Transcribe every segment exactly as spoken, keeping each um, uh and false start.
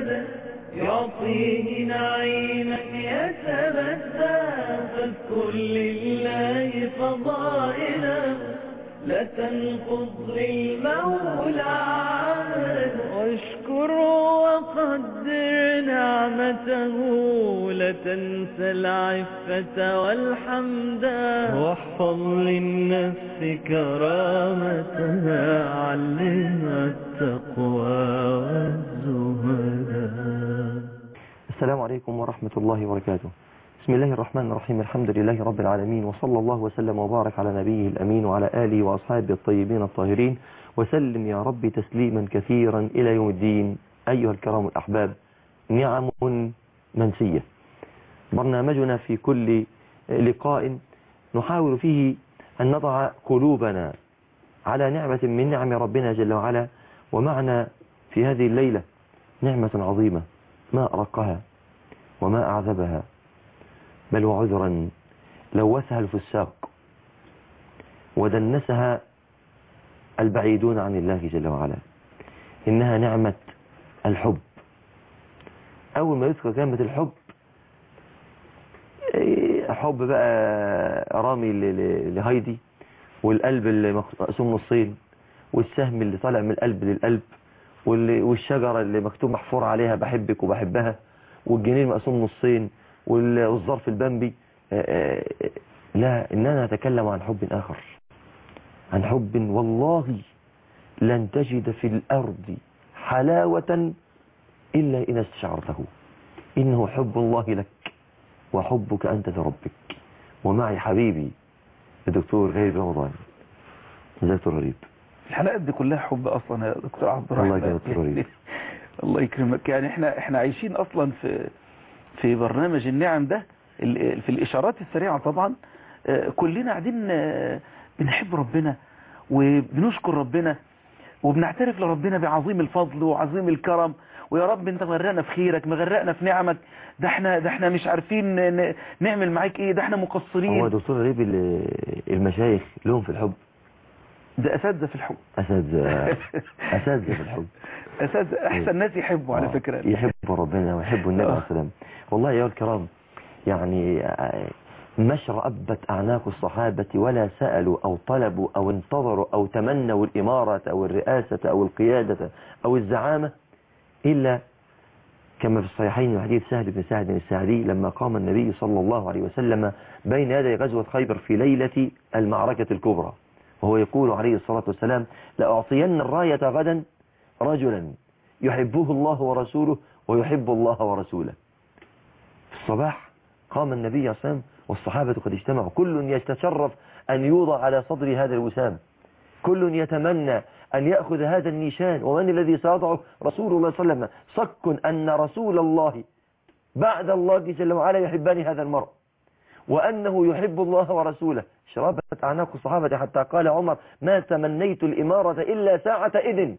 يعطيه نعيما يتمتع، فاذكر لله فضائله، لا تنقض للمولى عمله، واشكره وقدر نعمته، لا تنسى العفة والحمدا، واحفظ للنفس كرامتها، علمها التقوى والزهدا. السلام عليكم ورحمة الله وبركاته. بسم الله الرحمن الرحيم. الحمد لله رب العالمين، وصلى الله وسلم وبارك على نبيه الأمين وعلى آله وأصحابه الطيبين الطاهرين، وسلم يا رب تسليما كثيرا إلى يوم الدين. أيها الكرام الأحباب، نعم منسية. برنامجنا في كل لقاء نحاول فيه أن نضع قلوبنا على نعمة من نعم ربنا جل وعلا، ومعنا في هذه الليلة نعمة عظيمة ما أرقها وما أعذبها، بل وعذرا لوثها الفساق ودنسها البعيدون عن الله جل وعلا. إنها نعمة الحب. أول ما يذكر كلمة الحب، حب بقى رامي لهايدي، والقلب اللي مقسوم نصين، والسهم اللي طالع من القلب للقلب، والشجرة اللي مكتوب محفور عليها بحبك وبحبها، والجنين مقسوم نصين، والظرف البمبي. لا، إننا نتكلم عن حب آخر، عن حب والله لن تجد في الأرض حلاوة إلا إن استشعرته. إنه حب الله لك وحبك أنت لربك. ومعي حبيبي الدكتور غريب رمضان. دكتور غريب، الحلقات دي كلها حب اصلا يا دكتور عبد الرحمن. الله يكرمك دكتور غريب. الله يكرمك. يعني احنا احنا عايشين اصلا في في برنامج النعم ده، في الاشارات السريعه طبعا. كلنا قاعدين بنحب ربنا وبنشكر ربنا وبنعترف لربنا بعظيم الفضل وعظيم الكرم، ويا رب انت مغرقنا في خيرك، مغرقنا في نعمك، ده احنا ده احنا مش عارفين نعمل معاك ايه، ده احنا مقصرين. هو دكتور غريب المشايخ لهم في الحب؟ ده اساتذه في الحب. اساتذه اساتذه في الحب. اساتذه احسن ناس يحبوا على فكره، يحبوا ربنا ويحبوا النبي عليه السلام. والله يا الكرام، يعني ما اشرأبت أعناق الصحابة ولا سألوا أو طلبوا أو انتظروا أو تمنوا الإمارة أو الرئاسة أو القيادة أو الزعامة إلا كما في الصحيحين من حديث سهل بن سعد الساعدي لما قام النبي صلى الله عليه وسلم بين يدي غزوة خيبر في ليلة المعركة الكبرى، وهو يقول عليه الصلاة والسلام: لأعطين الراية غدا رجلا يحبه الله ورسوله ويحب الله ورسوله. في الصباح قام النبي صلى الله عليه وسلم والصحابة قد اجتمعوا، كل يتشرف أن يوضع على صدر هذا الوسام، كل يتمنى أن يأخذ هذا النيشان. ومن الذي سيضعه؟ رسول الله صلى الله عليه وسلم. صك أن رسول الله بعد الله جل وعلا يحبان هذا المرء، وأنه يحب الله ورسوله. شربت أعناق الصحابة حتى قال عمر: ما تمنيت الإمارة إلا ساعة إذن.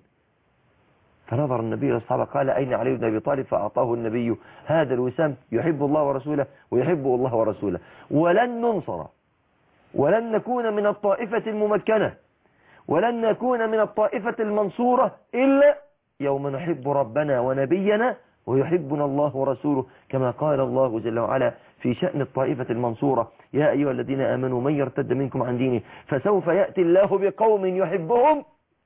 فنظر النبي للصحابة قال: أين علي بن أبي طالب؟ فأعطاه النبي هذا الوسام، يحب الله ورسوله ويحب الله ورسوله. ولن ننصر ولن نكون من الطائفة الممكنة ولن نكون من الطائفة المنصورة إلا يوم نحب ربنا ونبينا ويحبنا الله ورسوله، كما قال الله جل وعلا في شأن الطائفة المنصورة: يا أيها الذين آمنوا من يرتد منكم عن دينه فسوف يأتي الله بقوم يحبهم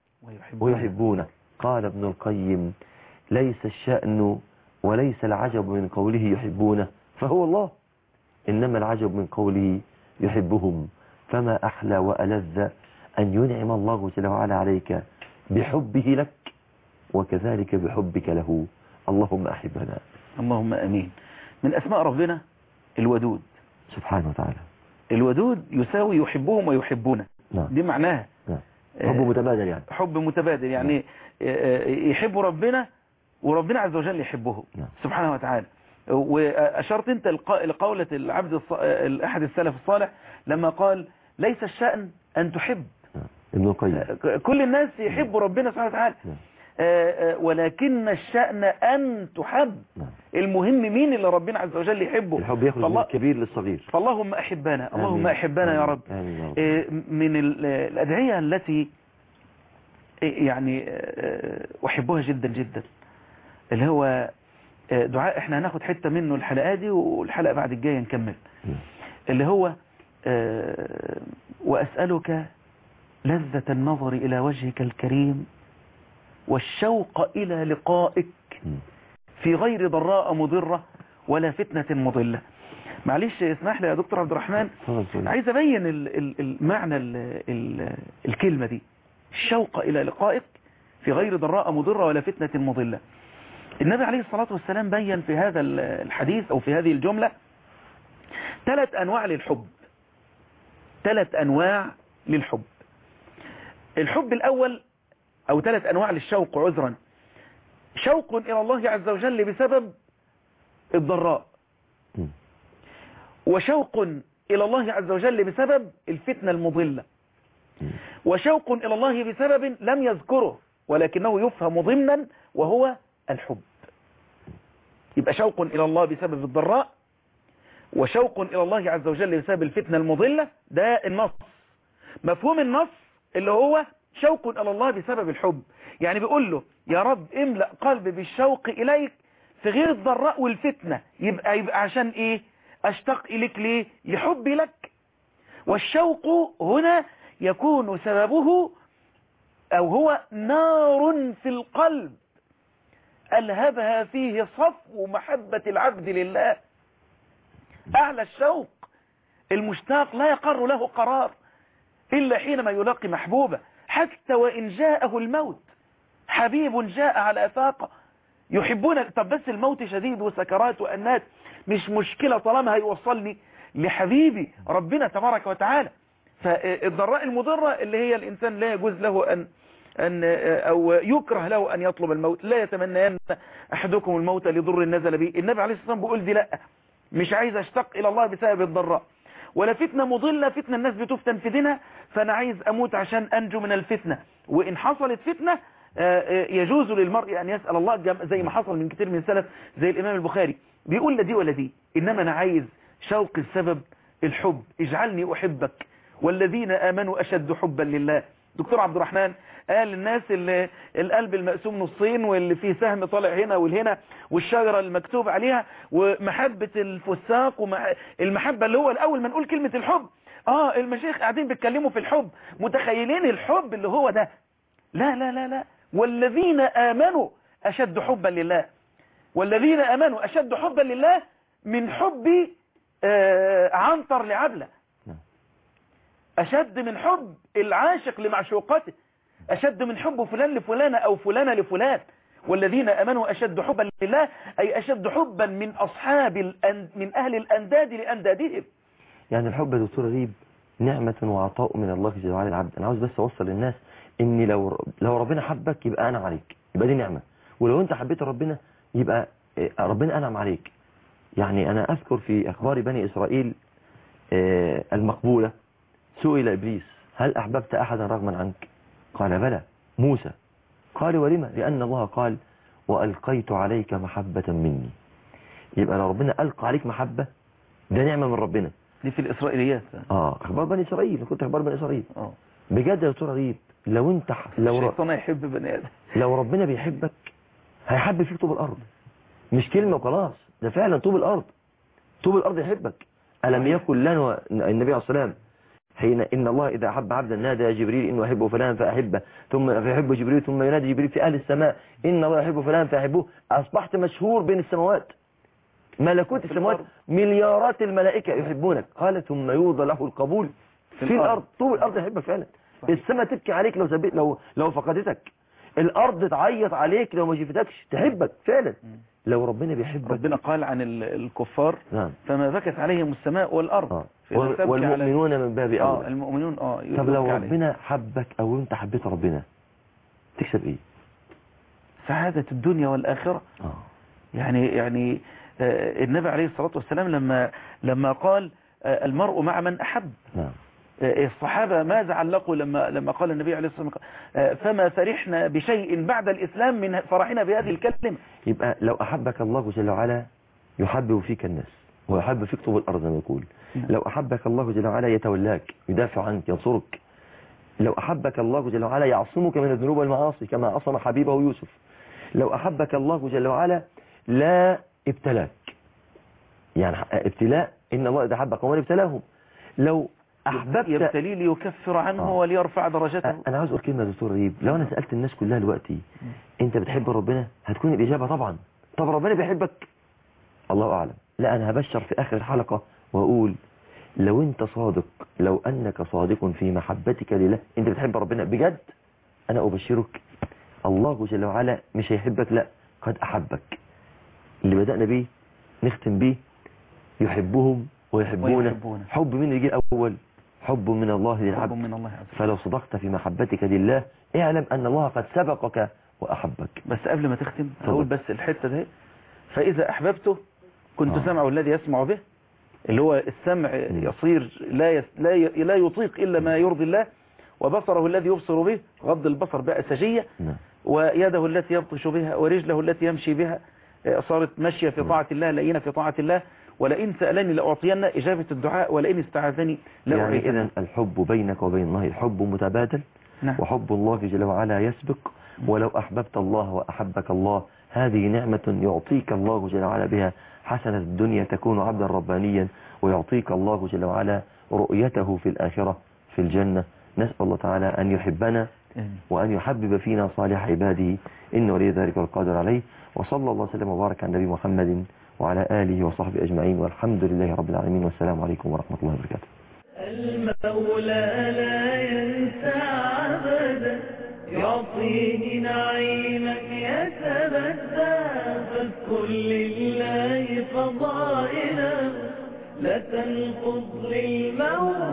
ويحبونه. قال ابن القيم: ليس الشأن وليس العجب من قوله يحبونه فهو الله، إنما العجب من قوله يحبهم. فما أحلى وألذ أن ينعم الله جل وعلا عليك بحبه لك وكذلك بحبك له. اللهم أحبنا. اللهم أمين. من أسماء ربنا الودود سبحانه وتعالى. الودود يساوي يحبهم ويحبونه. نعم. دي معناها نعم. حب متبادل، يعني حب متبادل، يعني نعم. يحب ربنا وربنا عز وجل يحبه نعم. سبحانه وتعالى. وأشرت أنت لقولة العبد أحد السلف الصالح لما قال: ليس الشأن أن تحب. نعم. ابن القيم. كل الناس يحبوا ربنا سبحانه وتعالى نعم. ولكن الشأن أن تحب نعم. المهم مين اللي ربنا عز وجل يحبه. الحب يخرج من الكبير للصغير. فاللهم أحبنا، اللهم أحبنا يا رب. من الأدعية التي يعني أحبها جدا جدا اللي هو دعاء احنا هناخد حتة منه الحلقة دي والحلقة بعد الجاية نكمل، اللي هو وأسألك لذة النظر إلى وجهك الكريم والشوق إلى لقائك في غير ضراء مضرة ولا فتنة مضلة. معلش اسمح لي يا دكتور عبد الرحمن، عايز أبين المعنى الكلمة دي، الشوق إلى لقائك في غير ضراء مضرة ولا فتنة مضلة. النبي عليه الصلاة والسلام بين في هذا الحديث أو في هذه الجملة ثلاث أنواع للحب، ثلاث أنواع للحب. الحب الأول أو ثلاث أنواع للشوق عذرا، شوق إلى الله عز وجل بسبب الضراء، وشوق إلى الله عز وجل بسبب الفتنة المضلة، وشوق إلى الله بسبب لم يذكره ولكنه يفهم ضمنا وهو الحب. يبقى شوق إلى الله بسبب الضراء، وشوق إلى الله عز وجل بسبب الفتنة المضلة، ده النص. مفهوم النص اللي هو شوق إلى الله بسبب الحب، يعني بيقول له يا رب املأ قلبي بالشوق إليك في غير الضراء والفتنة. يبقى, يبقى عشان إيه؟ أشتاق إليك ليه؟ لحبي لك. والشوق هنا يكون سببه أو هو نار في القلب ألهبها فيه صفو محبة العبد لله. أعلى الشوق المشتاق لا يقر له قرار إلا حينما يلاقي محبوبة، حتى وإن جاءه الموت. حبيب جاء على فاقة يحبون، طب بس الموت شديد وسكرات وأنات مش مشكلة طالما هيوصلني لحبيبي ربنا تبارك وتعالى. فالضراء المضرة اللي هي الإنسان لا يجوز له أن أن أو يكره له أن يطلب الموت، لا يتمنى أحدكم الموت لضر نزل به. النبي عليه الصلاة والسلام بيقول دي لا، مش عايز أشتاق إلى الله بسبب الضراء. ولا فتنة مضلة، فتنة الناس بتفتن في دينها، فأنا عايز أموت عشان أنجو من الفتنة. وإن حصلت فتنة يجوز للمرء أن يسأل الله زي ما حصل من كتير من سلف زي الإمام البخاري، بيقول لا دي ولا دي، إنما أنا عايز شوق السبب الحب. اجعلني أحبك والذين آمنوا أشد حبا لله. دكتور عبد الرحمن قال الناس اللي القلب المقسوم نصين واللي فيه سهم طالع هنا والهنا والشجرة المكتوب عليها ومحبة الفساق والمحبة اللي هو الأول ما نقول كلمة الحب، آه المشايخ قاعدين بيتكلموا في الحب متخيلين الحب اللي هو ده. لا لا لا لا، والذين آمنوا أشد حبا لله. والذين آمنوا أشد حبا لله من حب آه عنتر لعبلة، أشد من حب العاشق لمعشوقته، أشد من حب فلان لفلانة أو فلانة لفلان. والذين آمنوا أشد حبا لله أي أشد حبا من أصحاب الأند من أهل الأنداد لأندادهم. يعني الحب يا دكتور ريب نعمة وعطاء من الله جل وعلا العبد. أنا عاوز بس أوصل للناس إن لو لو ربنا حبك يبقى أنا عليك، يبقى دي نعمة، ولو أنت حبيت ربنا يبقى ربنا أنعم عليك. يعني أنا أذكر في أخبار بني إسرائيل المقبولة سئل إبليس هل أحببت أحدا رغما عنك؟ قال بلى. موسى قال ولما؟ لأن الله قال وألقيت عليك محبة مني. يبقى لو ربنا ألقى عليك محبة ده نعمة من ربنا. دي في الإسرائيليات آه أخبار بني إسرائيل، كنت أخبار بني إسرائيل آه بجد يا دكتور ريب. لو أنت لو الشيطان يحب بني آدم، لو ربنا بيحبك هيحب فيك طوب الأرض، مش كلمة وخلاص، ده فعلا طوب الأرض، طوب الأرض يحبك. ألم يكن لنا النبي عليه الصلاة والسلام حين إن الله إذا أحب عبدا نادى يا جبريل إنه أحبه فلان فأحبه، ثم فيحب جبريل ثم ينادي جبريل في أهل السماء إن الله يحب فلان فأحبه. أصبحت مشهور بين السماوات، ملكوت السماوات مليارات الملائكة يحبونك. قال ثم يوضى له القبول في, في الأرض. طول الأرض يحبك فعلا. السماء تبكي عليك لو سبيت لو لو فقدتك، الأرض تعيط عليك لو ما شفتكش، تحبك فعلا لو ربنا بيحبك. ربنا قال عن الكفار نعم. فما بكت عليهم السماء والأرض آه. والمؤمنون على... من باب أولى. آه المؤمنون آه طب لو ربنا حبك أو أنت حبيت ربنا تكسب إيه؟ سعادة الدنيا والآخرة. آه. يعني يعني آه النبي عليه الصلاة والسلام لما لما قال آه المرء مع من أحب. نعم. الصحابة ماذا علقوا لما لما قال النبي عليه الصلاة والسلام فما فرحنا بشيء بعد الإسلام من فرحنا بهذه الكلمة. يبقى لو أحبك الله جل وعلا يحبب فيك الناس ويحبب فيك طوب الأرض زي ما يقول. لو أحبك الله جل وعلا يتولاك يدافع عنك ينصرك. لو أحبك الله جل وعلا يعصمك من الذنوب والمعاصي كما عصم حبيبه يوسف. لو أحبك الله جل وعلا لا ابتلاك. يعني ابتلاء إن الله إذا حب قوما ابتلاهم. لو أحببت يبتلي ليكفر عنه آه. وليرفع درجته. أنا عاوز أقول كلمة يا دكتور رهيب. لو أنا سألت الناس كلها دلوقتي أنت بتحب ربنا، هتكون الإجابة طبعا. طب ربنا بيحبك؟ الله أعلم. لا، أنا هبشر في آخر الحلقة وأقول لو أنت صادق، لو أنك صادق في محبتك لله، أنت بتحب ربنا بجد، أنا أبشرك الله جل وعلا مش هيحبك، لا قد أحبك. اللي بدأنا بيه نختم بيه، يحبهم ويحبون. ويحبونه. حب من يجي الأول؟ حب من الله للعبد. حب من الله عز وجل. فلو صدقت في محبتك لله اعلم أن الله قد سبقك وأحبك. بس قبل ما تختم طبعا. هقول بس الحتة دي. فإذا أحببته كنت آه. سمعه الذي يسمع به، اللي هو السمع يصير لا يس لا ي... لا يطيق إلا ما يرضي الله، وبصره الذي يبصر به، غض البصر بقى سجية، نعم. ويده التي يبطش بها، ورجله التي يمشي بها صارت ماشية في طاعة الله، لئينة في طاعة الله. ولئن سألني لأعطين إجابة الدعاء، ولئن استعاذني يعني لأعيذن. إذن الحب بينك وبين الله حب متبادل. نعم. وحب الله جل وعلا يسبق. ولو أحببت الله وأحبك الله، هذه نعمة يعطيك الله جل وعلا بها حسنة الدنيا، تكون عبدا ربانيا، ويعطيك الله جل وعلا رؤيته في الآخرة في الجنة. نسأل الله تعالى أن يحبنا وأن يحبب فينا صالح عباده، إنه ولي ذلك والقادر عليه. وصلى الله وسلم وبارك على النبي محمد وعلى آله وصحبه أجمعين، والحمد لله رب العالمين، والسلام عليكم ورحمة الله وبركاته. المولى لا ينسى عبدا، يعطيه نعيما يتبدى، فاذكر لله فضائلا، لا تنقض للمولى